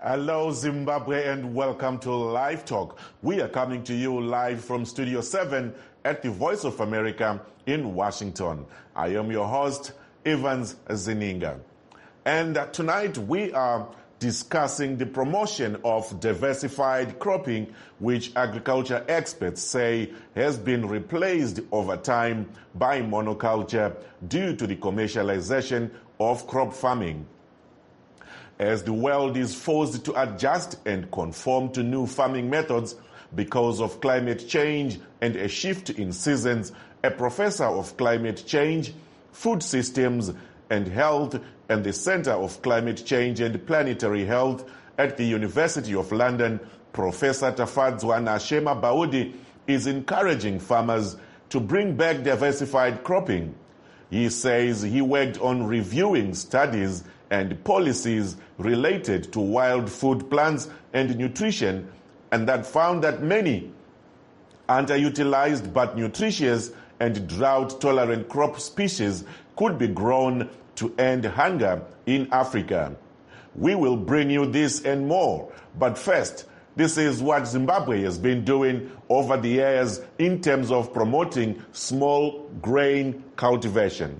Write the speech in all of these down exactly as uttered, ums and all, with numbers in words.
Hello, Zimbabwe, and welcome to Live Talk. We are coming to you live from Studio seven at the Voice of America in Washington. I am your host, Evans Zininga. And tonight we are discussing the promotion of diversified cropping, which agriculture experts say has been replaced over time by monoculture due to the commercialization of crop farming. As the world is forced to adjust and conform to new farming methods because of climate change and a shift in seasons, a professor of climate change, food systems and health and the Center of Climate Change and Planetary Health at the University of London, Professor Tafadzwa Shema Baudi, is encouraging farmers to bring back diversified cropping. He says he worked on reviewing studies and policies related to wild food plants and nutrition, and that found that many underutilized but nutritious and drought-tolerant crop species could be grown to end hunger in Africa. We will bring you this and more, but first, this is what Zimbabwe has been doing over the years in terms of promoting small grain cultivation.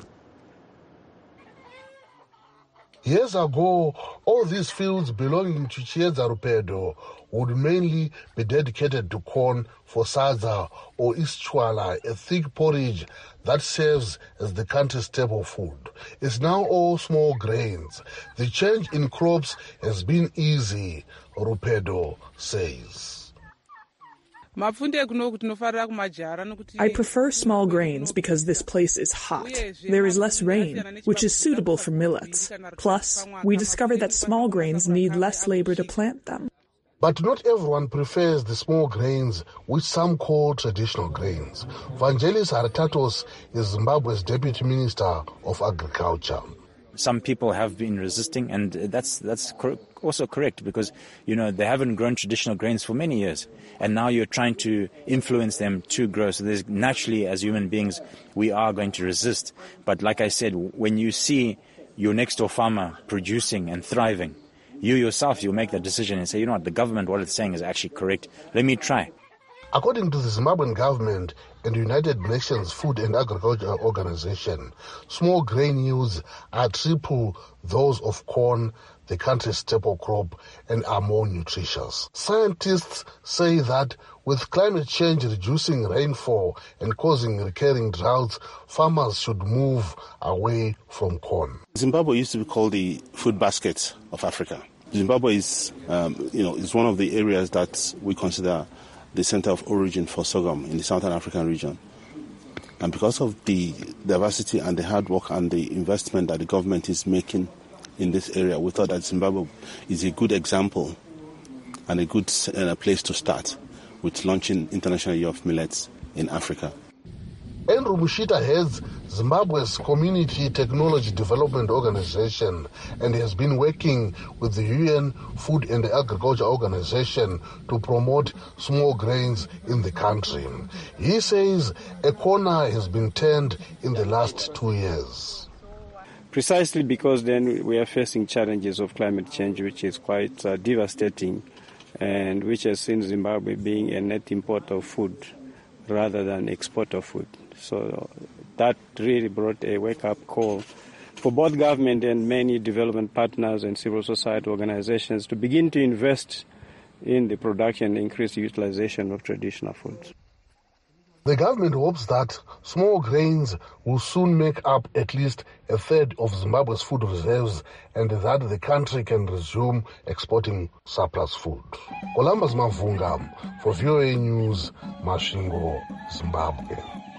Years ago, all these fields belonging to Chieza Rupedo would mainly be dedicated to corn for sadza or ischwala, a thick porridge that serves as the country's staple food. It's now all small grains. The change in crops has been easy, Rupedo says. I prefer small grains because this place is hot. There is less rain, which is suitable for millets. Plus, we discovered that small grains need less labor to plant them. But not everyone prefers the small grains, which some call traditional grains. Vangelis Hartatos is Zimbabwe's Deputy Minister of Agriculture. Some people have been resisting, and that's that's cor- also correct because, you know, they haven't grown traditional grains for many years, and now you're trying to influence them to grow. So there's naturally, as human beings, we are going to resist. But like I said, when you see your next door farmer producing and thriving, you yourself, you'll make that decision and say, you know what, the government, what it's saying is actually correct. Let me try. According to the Zimbabwean government and United Nations Food and Agriculture Organization, small grain yields are triple those of corn, the country's staple crop, and are more nutritious. Scientists say that with climate change reducing rainfall and causing recurring droughts, farmers should move away from corn. Zimbabwe used to be called the food basket of Africa. Zimbabwe is, um, you know, is one of the areas that we consider the center of origin for sorghum in the Southern African region. And because of the diversity and the hard work and the investment that the government is making in this area, we thought that Zimbabwe is a good example and a good uh, place to start with launching International Year of Millets in Africa. Andrew Mushita heads Zimbabwe's Community Technology Development Organization and has been working with the U N Food and Agriculture Organization to promote small grains in the country. He says a corner has been turned in the last two years. Precisely because then we are facing challenges of climate change, which is quite uh, devastating and which has seen Zimbabwe being a net importer of food rather than exporter of food. So that really brought a wake-up call for both government and many development partners and civil society organizations to begin to invest in the production and increase the utilization of traditional foods. The government hopes that small grains will soon make up at least a third of Zimbabwe's food reserves and that the country can resume exporting surplus food. Columbus Mavunga for V O A News, Masvingo, Zimbabwe.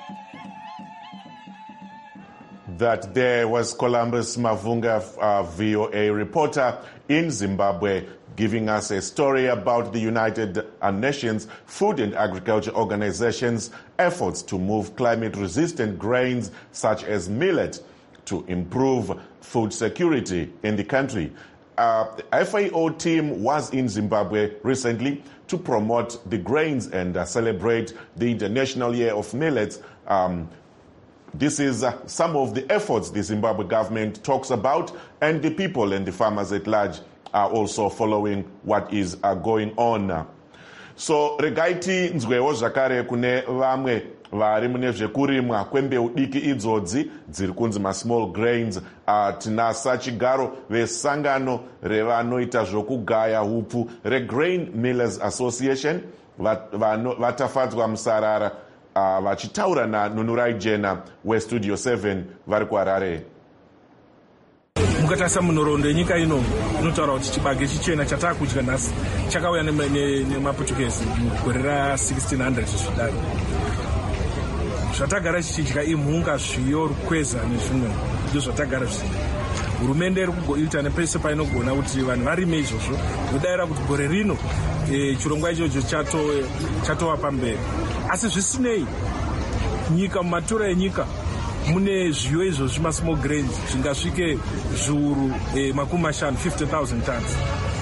That there was Columbus Mavunga, uh, V O A reporter in Zimbabwe, giving us a story about the United Nations Food and Agriculture Organization's efforts to move climate-resistant grains such as millet to improve food security in the country. Uh, the F A O team was in Zimbabwe recently to promote the grains and uh, celebrate the International Year of Millets. Um, This is uh, some of the efforts the Zimbabwe government talks about, and the people and the farmers at large are also following what is uh, going on. So regaiti nzwewo zvakare kune vamwe vari mune zvekurimwa kwembeu diki idzodzi dziri kunzi masmall grains. Uh, tinasa chigaro vesangano revanoita zvokugaya hupfu reGrain Millers Association vatafadzwa musarara uh, vachitaura naNunurai Jena westudio seven vari kuHarare. Mukatarisa munhoroondo yenyika ino inotaura kuti chibage chichena chatakudya nhasi chakauya nemaportuguese mugore ra1600 zvidaro. Zvatagara chichidya imhunga, zviyo, rukweza nezvimwe ndizvo zvatagara zvichidya. Hurumende iri kugoita nepese painogona kuti vanhu varime izvozvo. Nodayira kuti gore rino e, chirongwa ichocho chatova pamberi. Asi zvisinei, nyika mumatura enyika mune zviyo izvozvi masmall grains zvingasvike zviuru e, makumi mashanu fifty thousand tons.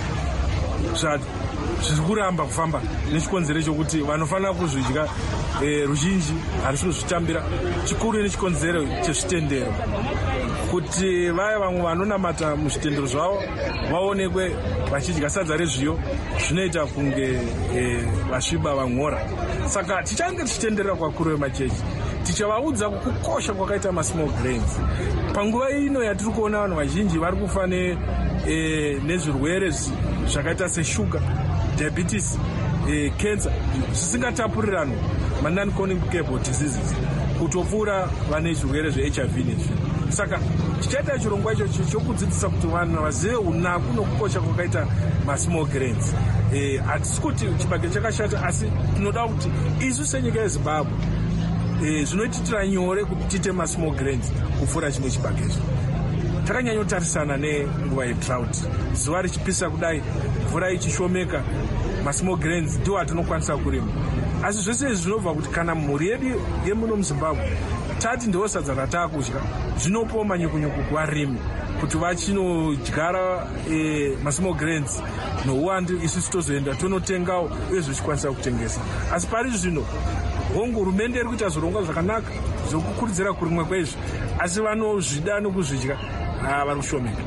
Zviri kuramba kufamba nechikonzero chokuti vanofanira kuzvidya e, ruzhinji harisi kuzvitambira. Chikuru nechikonzero chezvitendero kuti vaya vamwe vanonamata muzvitendero zvavo vaonekwe vachidya sadza rezviyo zvinoita kunge e, vasviba vamhora. Saka tichange tichitenderera kwakuru vemachechi tichavaudza kukosha kwakaita masmall grains. Panguva ino yatiri kuona vanhu vazhinji vari kufa e, nezvirwere zvakaita seshuga, diabetes, e, cancer zvisingatapurirano, ma-non-communicable diseases, kutopfuura vane zvirwere zveH I V nezvi. Saka tichaita chirongwa ichocho chokudzidzisa kuti vanhu vazive unaku nokukosha kwakaita masmall grains. Hatisi e, kuti chibage chakashata, asi tinoda kuti isu senyika yeZimbabwe e, zvinoititira nyore kuti tiite masmall grains kupfuura chimwe chibagecho. Takanyanyotarisana nenguva yedrought, zuva richipisa kudai, mvura ichishomeka, masmall grains ndiwo atinokwanisa kurima. Asi zvese izvi zvinobva kuti kana mhuri yedu yemuno muZimbabwe tati ndiwo sadza ratakudya, zvinopawo manyukunyuku kuvarimi kuti vachinodyara e, masmall grains nouwandu, isusu tozoenda tonotengawo uye zvichikwanisa kutengesa. Asi pari zvino hongu hurumende iri kuita zvirongwa zvakanaka zvokukurudzira kurimwa kwezvi, asi vanozvida nokuzvidya vari kushomeka.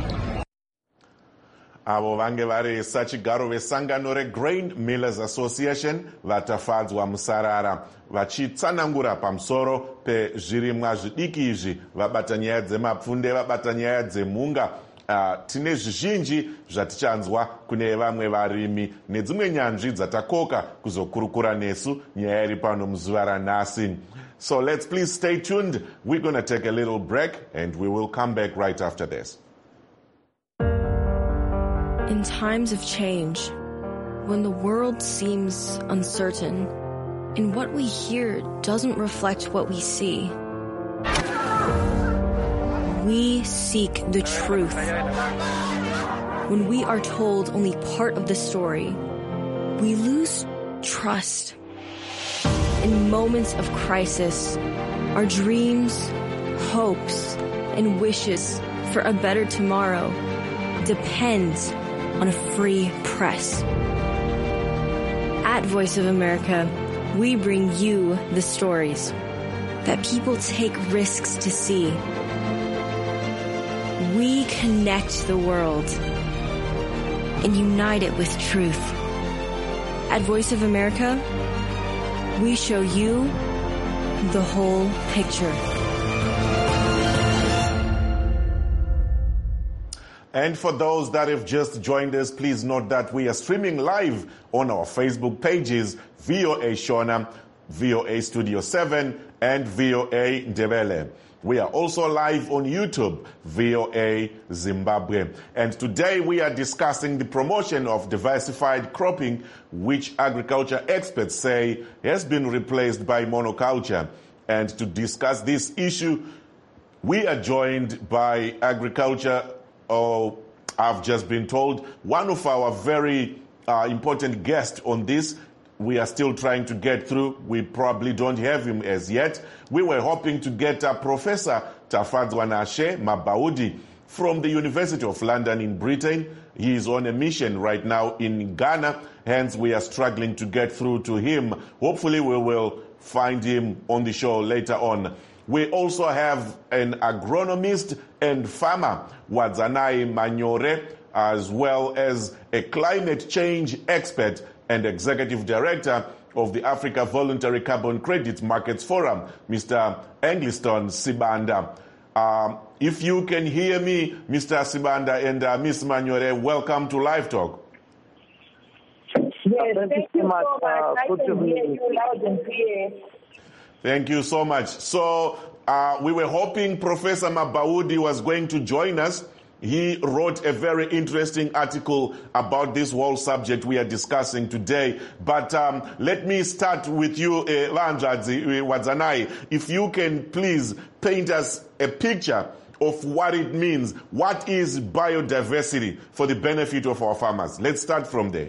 Avo vange vari sachigaro vesangano reGrain Millers Association vatafadzwa musarara vachitsanangura pamusoro pezvirimwa zvidiki izvi. Vabata nyaya dzemapfunde, vabata nyaya dzemhunga. Uh, tine zvizhinji zvatichanzwa kune vamwe varimi nedzimwe nyanzvi dzatakoka kuzokurukura nesu nyaya iri pano muzuva ranhasi. So let's please stay tuned. We're going to take a little break and we will come back right after this. In times of change, when the world seems uncertain and what we hear doesn't reflect what we see, we seek the truth. When we are told only part of the story, we lose trust. In moments of crisis, our dreams, hopes, and wishes for a better tomorrow depend on a free press. At Voice of America, we bring you the stories that people take risks to see. We connect the world and unite it with truth. At Voice of America, we show you the whole picture. And for those that have just joined us, please note that we are streaming live on our Facebook pages, V O A Shona, V O A Studio seven, and V O A Ndebele. We are also live on YouTube, V O A Zimbabwe. And today we are discussing the promotion of diversified cropping, which agriculture experts say has been replaced by monoculture. And to discuss this issue, we are joined by agriculture, oh, I've just been told, one of our very uh, important guests on this. We are still trying to get through. We probably don't have him as yet. We were hoping to get uh, Professor Tafadzwa Nashe Mabaudi from the University of London in Britain. He is on a mission right now in Ghana. Hence, we are struggling to get through to him. Hopefully, we will find him on the show later on. We also have an agronomist and farmer, Wadzanai Manyore. as well as a climate change expert and executive director of the Africa Voluntary Carbon Credit Markets Forum, Mister Engliston Sibanda. Um, if you can hear me, Mister Sibanda and uh, Miz Manyore, welcome to Live Talk. Yes, thank you so much. Uh, I can hear you loud and clear. Thank you so much. So uh, we were hoping Professor Mabaudi was going to join us. He wrote a very interesting article about this whole subject we are discussing today. But um, let me start with you, uh, Lanjadzi Wadzanai. If you can please paint us a picture of what it means. What is biodiversity for the benefit of our farmers? Let's start from there.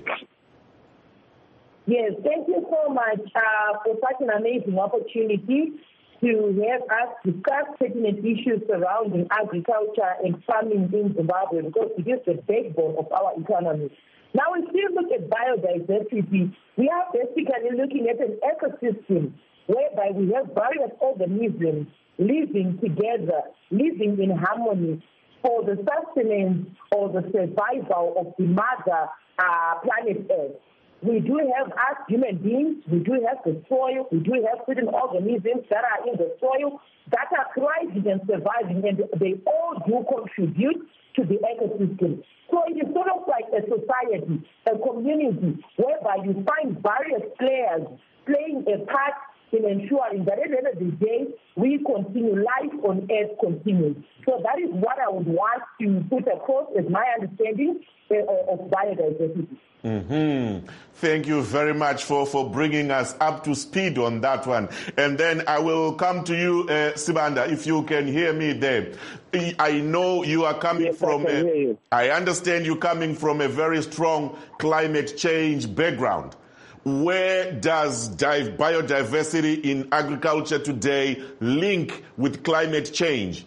Yes, thank you so much uh, for such an amazing opportunity to have us discuss pertinent issues surrounding agriculture and farming in Zimbabwe, because it is the backbone of our economy. Now, if we look at biodiversity, we are basically looking at an ecosystem whereby we have various organisms living together, living in harmony for the sustenance or the survival of the mother uh, planet Earth. We do have, as human beings, we do have the soil, we do have certain organisms that are in the soil that are thriving and surviving, and they all do contribute to the ecosystem. So it is sort of like a society, a community, whereby you find various players playing a part in ensuring that at the end of the day, we continue, life on Earth continues. So that is what I would want to put across as my understanding uh, of biodiversity. Mm-hmm. Thank you very much for, for bringing us up to speed on that one. And then I will come to you, uh, Sibanda, if you can hear me there. I know you are coming yes, from, I, a, I understand you coming from a very strong climate change background. Where does biodiversity in agriculture today link with climate change?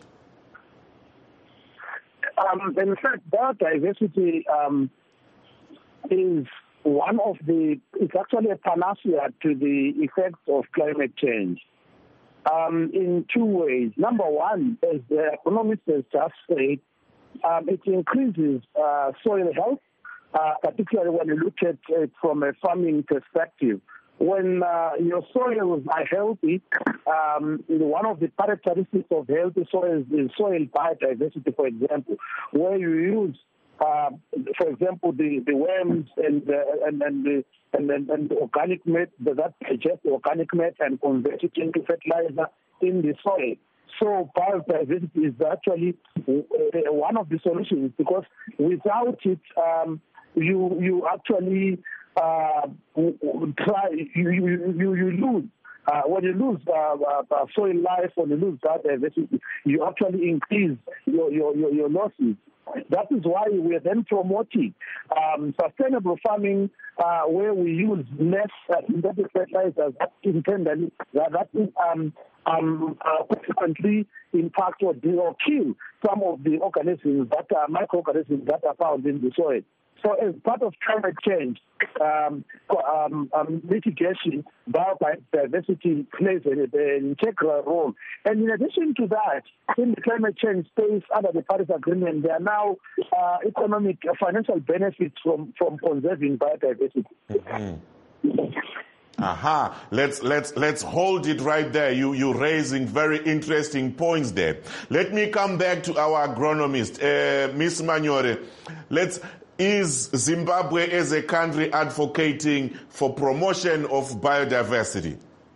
Um, in fact, biodiversity um, is one of the, it's actually a panacea to the effects of climate change um, in two ways. Number one, as the economist has just said, um, it increases uh, soil health, uh, particularly when you look at it from a farming perspective. When uh, your soils are healthy, um, one of the characteristics of healthy soils is soil biodiversity, for example, where you use Uh, for example, the, the worms and, uh, and, and, the, and, and, and the organic matter that digest the organic matter and convert it into fertilizer in the soil. So biodiversity is actually uh, one of the solutions, because without it, um, you you actually uh, try you you, you, you lose. Uh, when you lose uh, uh, soil life, when you lose biodiversity, you actually increase your your, your, your losses. That is why we are then promoting um, sustainable farming, uh, where we use less uh, synthetic fertilizers that intended that, that um, um, uh, consequently impact or, or kill some of the organisms that are microorganisms that are found in the soil. So as part of climate change um, um, um, mitigation, biodiversity plays an, an integral role. And in addition to that, in the climate change space, under the Paris Agreement, there are now uh, economic, uh, financial benefits from, from conserving biodiversity. Mm-hmm. Aha, let's let's let's hold it right there. You you're raising very interesting points there. Let me come back to our agronomist, uh, Miz Manyore. Let's. Is Zimbabwe as a country advocating for promotion of biodiversity?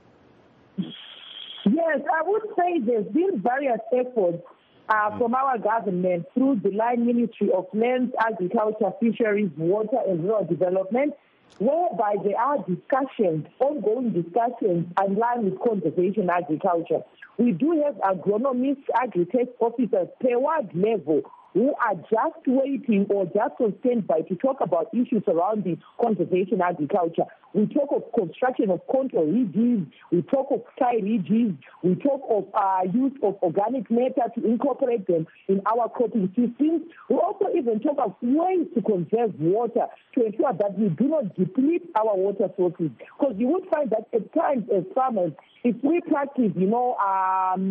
Yes, I would say there's been various efforts uh, mm. from our government through the Line Ministry of Lands, Agriculture, Fisheries, Water and Rural Development, whereby there are discussions, ongoing discussions in line with conservation agriculture. We do have agronomists, agri-tech officers per ward level who are just waiting or just on standby to talk about issues surrounding conservation agriculture. We talk of construction of contour ridges, we talk of sky ridges, we talk of uh, use of organic matter to incorporate them in our cropping systems. We also even talk of ways to conserve water to ensure that we do not deplete our water sources. Because you would find that at times as farmers, if we practice, you know, um,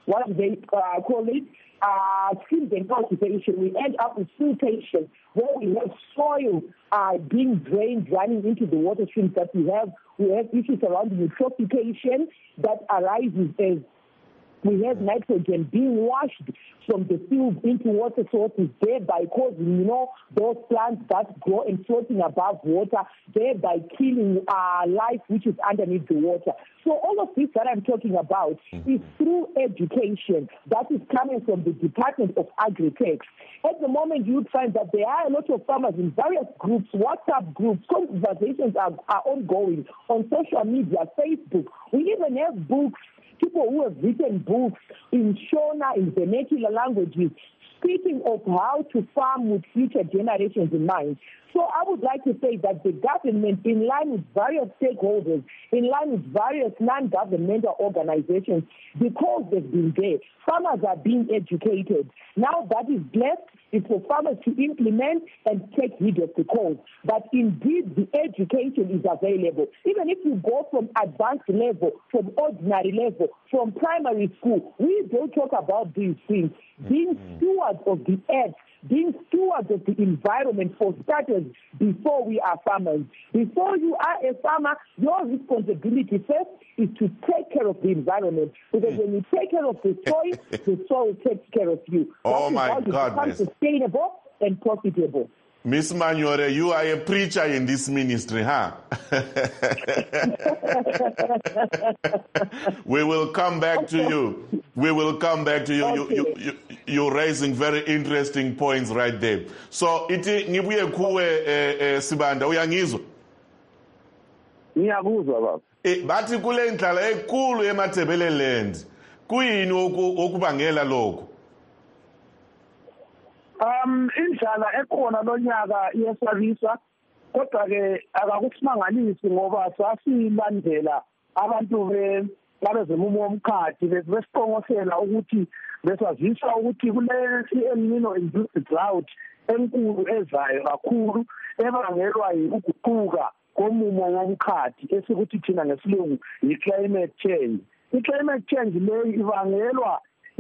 what they uh, call it, uh, skills and cultivation. We end up with siltation, where we have soil uh, being drained, running into the water streams that we have. We have issues around eutrophication that arises as we have nitrogen being washed from the field into water sources, thereby causing, you know, those plants that grow and floating above water, thereby killing uh, life which is underneath the water. So all of this that I'm talking about mm-hmm. is through education that is coming from the Department of Agri-Tech. At the moment, you would find that there are a lot of farmers in various groups, WhatsApp groups, conversations are, are ongoing on social media, Facebook. We even have books, people who have written books in Shona, in vernacular languages, speaking of how to farm with future generations in mind. So I would like to say that the government, in line with various stakeholders, in line with various non-governmental organizations, because they've been there, farmers are being educated. Now that is left is for farmers to implement and take heed of the cause. But indeed, the education is available. Even if you go from advanced level, from ordinary level, from primary school, we don't talk about these things. Being stewards of the earth, being stewards of the environment for starters before we are farmers. Before you are a farmer, your responsibility first is to take care of the environment. Because when you take care of the soil, the soil takes care of you. Oh, my God! God. Become sustainable and profitable. Miss Manyore, you are a preacher in this ministry, huh? We will come back to you. We will come back to you. Okay. You, you, you you're raising very interesting points right there. So, iti ngibuye kuwe eh, eh, Sibanda, uyangizwa? Ngiyakuzwa baba. Eh bathi kule ndlala enkulu eMathebeleland. Kuyini okubangela lokho? Um indlala ekhona lonyaka iyesabisa kodwa ke akakusimangalisi ngoba sasilandela abantu be babezemumo womkhathi besiqongosela ukuthi besazisa ukuthi kule El Nino induced drought enkulu ezayo kakhulu ebangelwa yikuguquka komumo womkhathi esikuthi thina ngesilungu yi-climate change. I-climate change leyo ibangelwa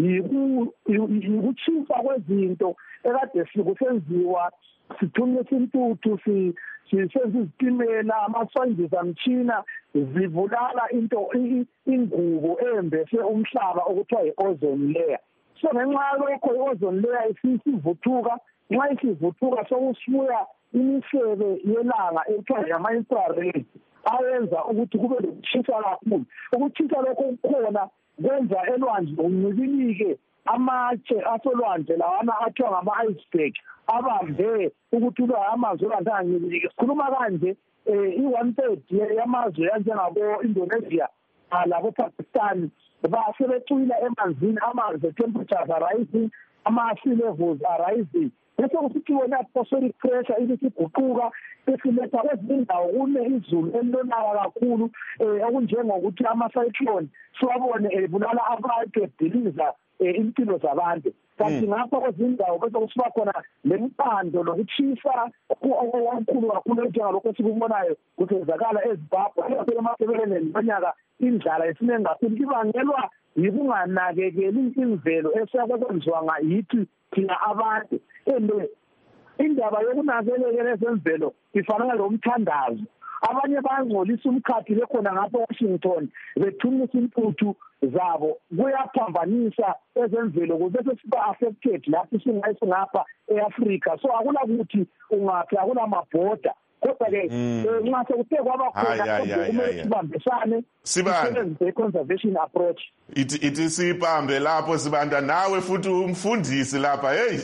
yikutshintsha kwezinto ekade sikusenziwa sithunyisa intuthu sisenza izitimela amaswayindizamtshina zibulala into ingubo embese umhlaba okuthiwa yi-ozone layer. So ngenxa yalokho i-ozone layer isivuthuka, nxa isivuthuka sokusibuya imisebe yelanga ekuthiwa yama-infrared ayenza ukuthi kube lokutshisa kakhulu. Ukutshisa lokho kukhona kwenza elwandle uncibilike amatshe asolwandle lawana athiwa ngama-iceberg abambe ukuthi ula amazwe olwandle angancibilike. Sikhuluma kanje i-one third yamazwe anjengabo-Indonesia labo-Pakistan basebecwila emanzini, amanzi temperatures are rising, ama-sea levels are rising. Bese kusithi wona atmospheric pressure ibisiguquka besiletha kwezinye indawo kune izulu elilonaka kakhulu okunjengokuthi ama-cyclone siwabone ebulala abantu ediliza impilo zabantu. Kanti ngapha kwezinye indawo bese kusiba khona lempando lokutshisa okukhulu kakhulu njengalokho esikubonayo kusenzakala eZimbabwe emathebeleni lonyaka indlala esiningi kakhulu ibangelwa yikunganakekeli imvelo esiyakwenziwa yithi thina abantu. And indaba yokunakekela ezemvelo ifana lomthandazo. Abanye bayangcolisa umkhathi bekhona ngapha eWashington bethumisa imputhu zabo kuyaphambanisa ezemvelo kubese siba affected lapho singayise ngapha eAfrica. So akulakuthi ungaphi akunamabhoda. Kodwa ke nxa sekuthe kwaba khona kumele sibambisane sisebenzise i-conservation approach. Ithi ithi siphambe lapho Sibanda nawe futhi umfundisi lapha. Hey.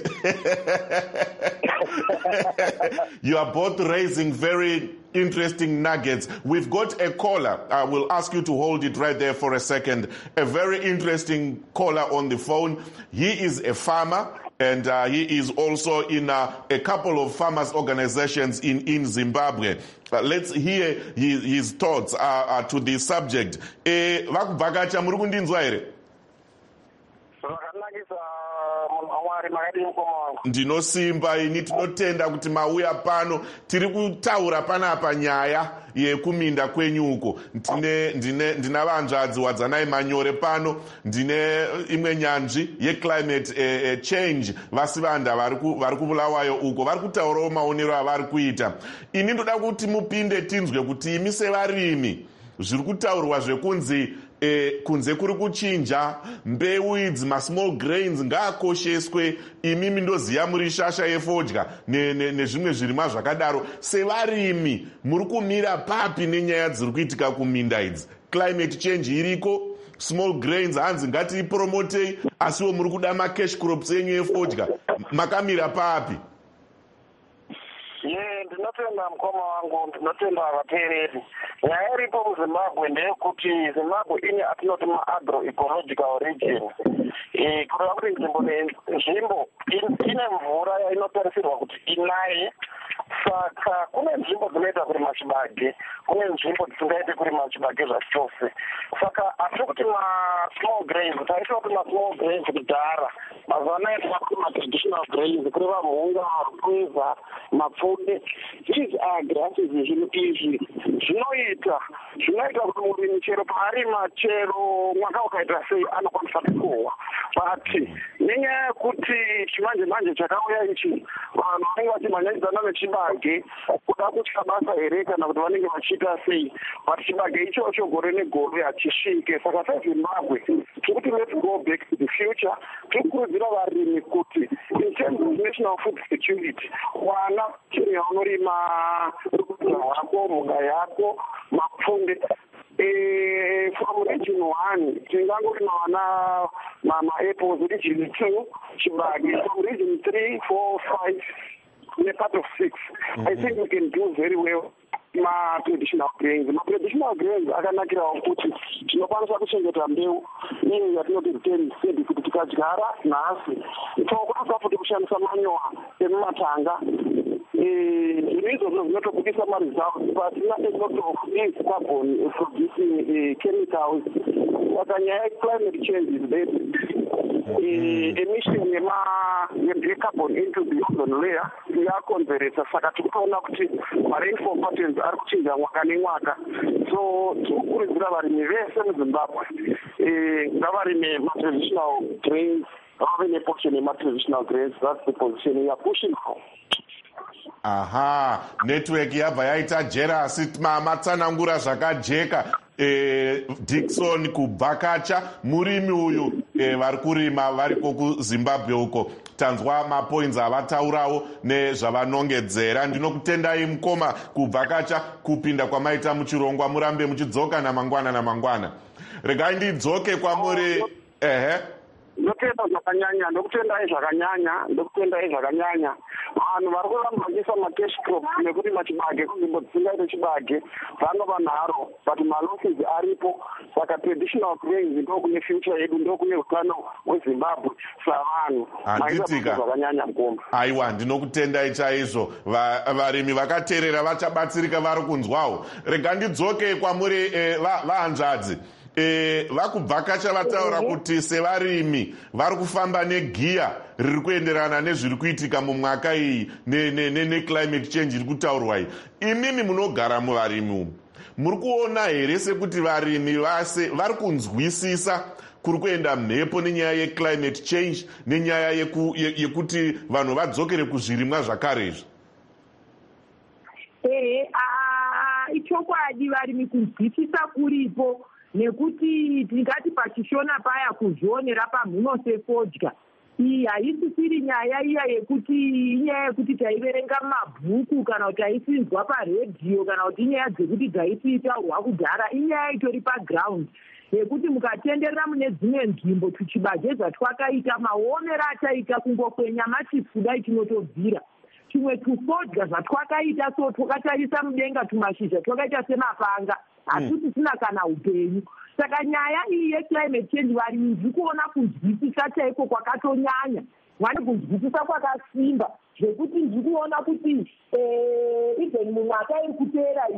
You are both raising very interesting nuggets. We've got a caller. I will ask you to hold it right there for a second. A very interesting caller on the phone. He is a farmer. And uh, he is also in uh, a couple of farmers' organizations in, in Zimbabwe. Uh, let's hear his, his thoughts uh, uh, to this subject. Vakuvakacha muri kundinzwa here? Ndinosimba ini tinotenda kuti mauya pano tiri kutaura panapa nyaya yekuminda kwenyu uko. Ndine ndine ndina vanzvadzi wadzanai Manyore pano, ndine imwe nyanzvi yeclimate eh, eh, change Vasivanda vari kubulawayo uko, vari kutaurawo maonero avari kuita. Ini ndoda kuti mupinde tinzwe kuti imi sevarimi zviri kutaurwa zvekunzi E, kunze kuri kuchinja mbeu idzi masmall grains ngaakosheswe. Imimi ndoziya muri shasha yefodya nezvimwe ne, ne zvirimwa zvakadaro. Sevarimi muri kumira papi nenyaya dziri kuitika kuminda idzi? Climate change iriko, small grains hanzi ngatiipromotei, asiwo muri kuda macash crops enyu efodya. Makamira papi? Ye, ndinotenda mukoma wangu, ndinotenda vateereri. Nyaya iripo muZimbabwe ndeyekuti Zimbabwe ine atinoti ma-agro-ecological region. E, kureva kuti nzvimbo nenzvimbo ine mvura inotarisirwa kuti inaye. Saka kune nzvimbo dzinoita kurima chibage, kune nzvimbo dzisingaite kurima chibage zvachose. Saka hatiri kuti ma-small grains, taitira kuti ma-small grains kudhara. Mazuva anaya taakuti ma-traditional grains, kureva mhunga, rupeza, mapfunde. These are grasses zvinhu izvi zvinoita zvinoita kuti murimi chero paarima chero mwaka ukaita sei anokwanisa kukohwa. But nenyaya yekuti chimanje manje chakauya ichi, vanhu vanenge vachimhanyanidzana nechibage kuda kutya basa here kana kuti vanenge vachiita sei. But chibage ichocho gore negore hachisvike. Saka seZimbabwe tiri kuti let's go back to the future. Tiri kukurudzira varimi kuti in terms of national food security, wana chiri yaunorima rupeza rwako, mhuka yako, mapfunde. Uh, from region one, tingangorima vana ma-apples region two, chibage. From region three, four, five, in a part of six. Mm-hmm. I think we can do very well. Ma-traditional grains. Ma-traditional grains akanakirawo kuti tinokwanisa kuchengeta mbeu iyo yatinoti return seed kuti tikadyara nhasi tinokwanisa futi kushandisa manyowa emumatanga. Zvino izvozvo zvinotobudisa maresults pasina a lot of these carbon producing chemicals. Saka nyaya yeclimate change is there. Emission yecarbon into the ozone layer yakonzeresa. Saka tikuona kuti ma-rainfall patterns ari kuchinja mwaka nemwaka. So tikukurudzira varimi vese muZimbabwe ngavarime ma-traditional grains, vave neportion yema-traditional grains. That's the position we are pushing for. Aha, network yabva yaita jerasi matsanangura zvakajeka. E, Dickson kubvakacha murimi uyu e, vari kurima variko kuZimbabwe uko. Tanzwa mapoints avataurawo nezvavanongedzera. Ndinokutendai mukoma kubvakacha kupinda kwamaita muchirongwa. Murambe muchidzoka namangwana namangwana. Regai ndidzoke kwamuri. Ehe. Ndotenda zvakanyanya, ndokutendai zvakanyanya, ndokutendai zvakanyanya. Vanhu vari kuramba vachiisa macash crops nekuti machibage kunzvimbo dzisingaite chibage vanova nharo, but malosses aripo. Saka traditional grains ndokune future yedu, ndokune utano hweZimbabwe savanhu. Handitika zvakanyanya mukoma. Aiwa, ndinokutendai chaizvo. Varimi vakateerera vachabatsirika vari kunzwawo. Rega ndidzoke kwamuri vahanzvadzi. E, vakubvakacha vataura kuti sevarimi vari kufamba negiya riri kuenderana nezviri kuitika mumwaka iyi neclimate change iri kutaurwa iyi. Imimi munogara muvarimi umu, muri kuona here sekuti varimi vase vari kunzwisisa kuri kuenda mhepo nenyaya yeclimate change nenyaya yeku, ye, yekuti vanhu vadzokere kuzvirimwa zvakarezvi? Ehe, ichokwadi varimi kunzwisisa kuripo. Nekuti tingati pachishona paya kuzvionera pamhuno sefodya. Iyi haisisiri nyaya iya yekuti inyaya yekuti taiverenga mabhuku kana kuti taisinzwa paredhiyo kana kuti inyaya dzekuti dzaisitaurwa kudhara. Inyaya itori paground yekuti mukatenderera mune dzimwe nzvimbo tuchibage zvatwakaita maonero ataita kungokwenya machifudai tinotobvira. Tumwe tufodya zvatwakaita so twakatarisa mudenga tumashizha twakaita semapanga. Hatuti sina kana upenyu. Saka nyaya iyi yeclimate change varimi ndiri kuona kunzwisisa chaiko kwakatonyanya. Vari kunzwisisa kwakasimba zvekuti ndiri kuona kuti even mumwaka iri kuteera iyi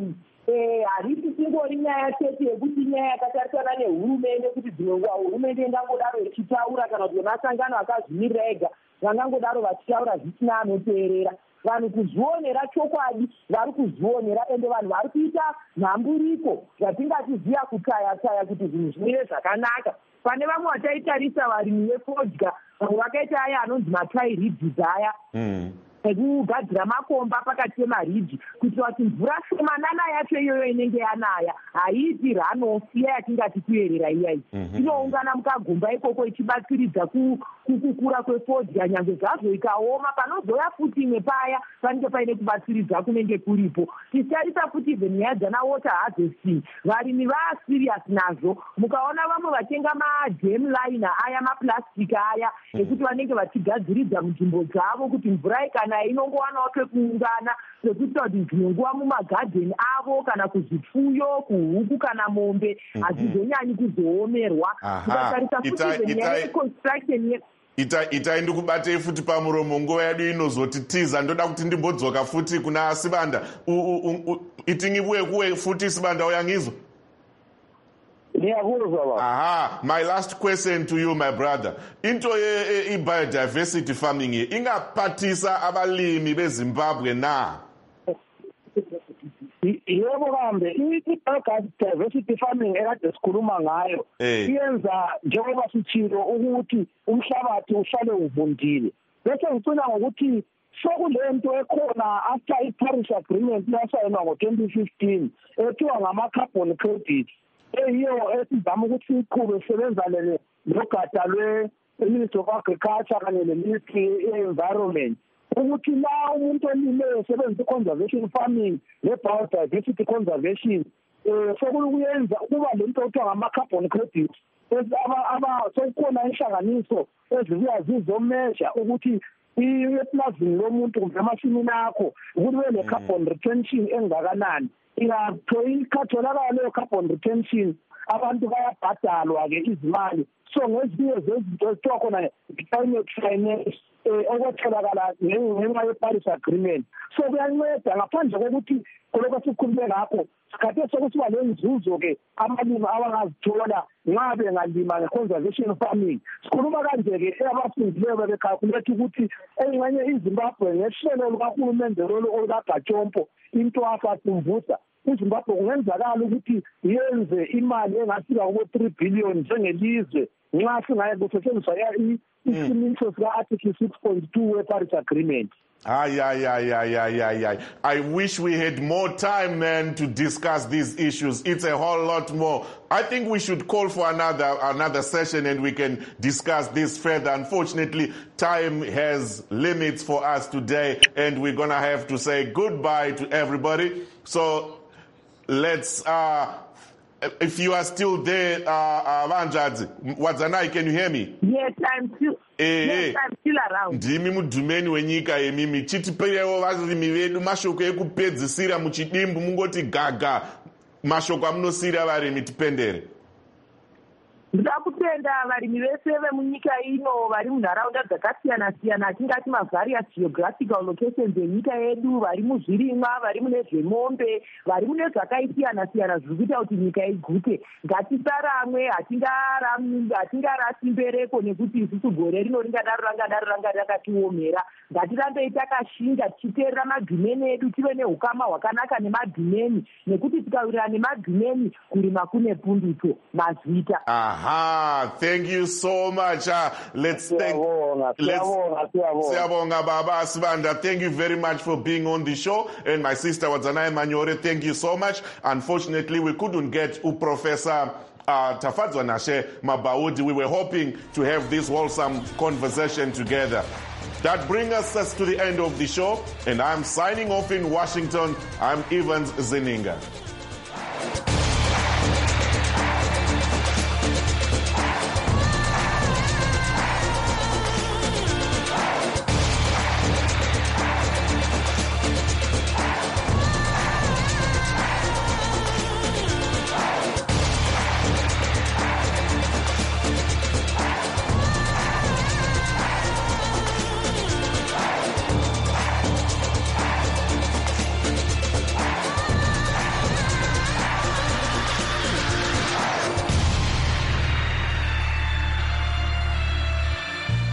harisi singori nyaya chete yekuti nyaya yakatarisana nehurumende kuti dzimwe nguva hurumende ingangodaro ichitaura kana kuti masangano akazvimirira ega vangangodaro vachitaura zvisina anoteerera. Vanhu kuzvionera chokwadi vari kuzvionera, ende vanhu vari kuita nhamburiko yatingatiziya kutaya taya kuti zvinhu zvimire zvakanaka. Pane vamwevataitarisa varimi vefodya, vamwe vakaita aya anonzi matairidhis aya ekugadzira makomba pakati pemaridhi kuitira kuti mvura shomanana yacho iyoyo inenge yanaya haiiti ranofiya yatingati kuyerera iyai inoungana mukagomba ikoko ichibatsiridza kukukura kwefodya. Nyange zvazvo ikaoma panozoya futi imwe paya panenge paine kubatsiridza kunenge kuripo. Tichitarisa futi nyaya dzana water harvesting, varimi vaasirious nazvo. Mukaona vamwe vatenga madam liner aya maplastic aya ekuti vanenge vachigadziridza munzvimbo dzavo kuti mvura ikana inongowanawo pekuungana pekuita kuti dzimwe nguva mumagadheni avo kana kuzvipfuyo kuhuku kana mombe hazvizonyanyi kuzoomerwa. Mukatarisa futi nyaya yeconstruction ita itai ndikubatei futi pamuromo nguva yedu inozotitiza. Ndoda kuti ndimbodzoka futi kuna Sibanda. Itingibuye kuwe futi Sibanda uyangizwa? Aha, my last question to you, my brother. Into ye biodiversity farming ye ingaphathisa abalimi beZimbabwe na? Yebo kambe i-biodiversity farming ekade sikhuluma ngayo iyenza njengoba sitshilo ukuthi umhlabathi uhlale uvundile. Bese ngicina ngokuthi sokulento ekhona after i-Paris Agreement yasayinwa ngo-twenty fifteen ethiwa ngama-carbon credits eyiyo esizama ukuthi siqhube sisebenzane nogada lwe-Ministry of Agriculture kanye ne-Ministry ye-Environment ukuthi la umuntu olime esebenzisa i-conservation farming ne-biodiversity conservation um sokulukuyenza ukuba lento okuthiwa ngama-carbon credits sekukhona inhlanganiso ezibuya zizomeasure ukuthi epulazini lomuntu kumbe emasimini akho ukuthi kube ne-carbon retention engakanani. Ikhatholakala leyo carbon retention abantu bayabhadalwa-ke izimali. So ngezinye zezinto ezithiwa khona climate finance okwetholakala ngenxa ye-Paris Agreement. So kuyanceda ngaphandle kokuthi kolokho sikhulume ngakho sikhathi sokusiba lenzuzo-ke abalimi abangazithola nxa bengalima nge-conservation farming. Sikhuluma kanje-ke abafundileyo bebekhalkuletha ukuthi engxenye iZimbabwe ngehlelo lukahulumende lolu olukagajompo into asatumvusa iZimbabwe kungenzakala ukuthi yenze imali engasika kubo-three billion njengelizwe nxa singaye kusetshenziswa isimiso sika-article six point two we-Paris Agreement. Ay, ay, ay, ay, ay, ay, ay. I wish we had more time, man, to discuss these issues. It's a whole lot more. I think we should call for another another session and we can discuss this further. Unfortunately, time has limits for us today, and we're going to have to say goodbye to everybody. So let's, uh, if you are still there, uh, Vanjadzi, Wadzanai, can you hear me? Yes, I'm still. Yes, I'm still around. Ndimi mudhumeni wenyika yemimi chitipirewo varimi vedu mashoko ekupedzisira muchidimbu mungoti gaga mashoko amunosira varimi tipendere. Ndoda kutenda varimi vese vemunyika ino vari munharaunda dzakasiyana siyana atingati mavarious geographical locations enyika yedu, vari muzvirimwa, vari mune zvemombe, vari mune zvakaisiyana siyana zviri kuita kuti nyika igute. Ngatisaramwe, hatingarasi mbereko nekuti isusu gore rino ringadaro rangadaro ranga rakatiomera. Ngatirambei takashinga tichiteerera madhimeni edu, tive neukama hwakanaka nemadhimeni, nekuti tikawirira nemadhimeni kurima kune pundutso mazita. Aha, thank you so much. Uh, let's thank let's Siyabonga Baba Sibanda. Thank you very much for being on the show. And my sister Wadzanai Manyore, thank you so much. Unfortunately, we couldn't get U Professor uh, Tafadzwa Nashe Mabaudi. We were hoping to have this wholesome conversation together. That brings us to the end of the show, and I'm signing off in Washington. I'm Evans Zeninga.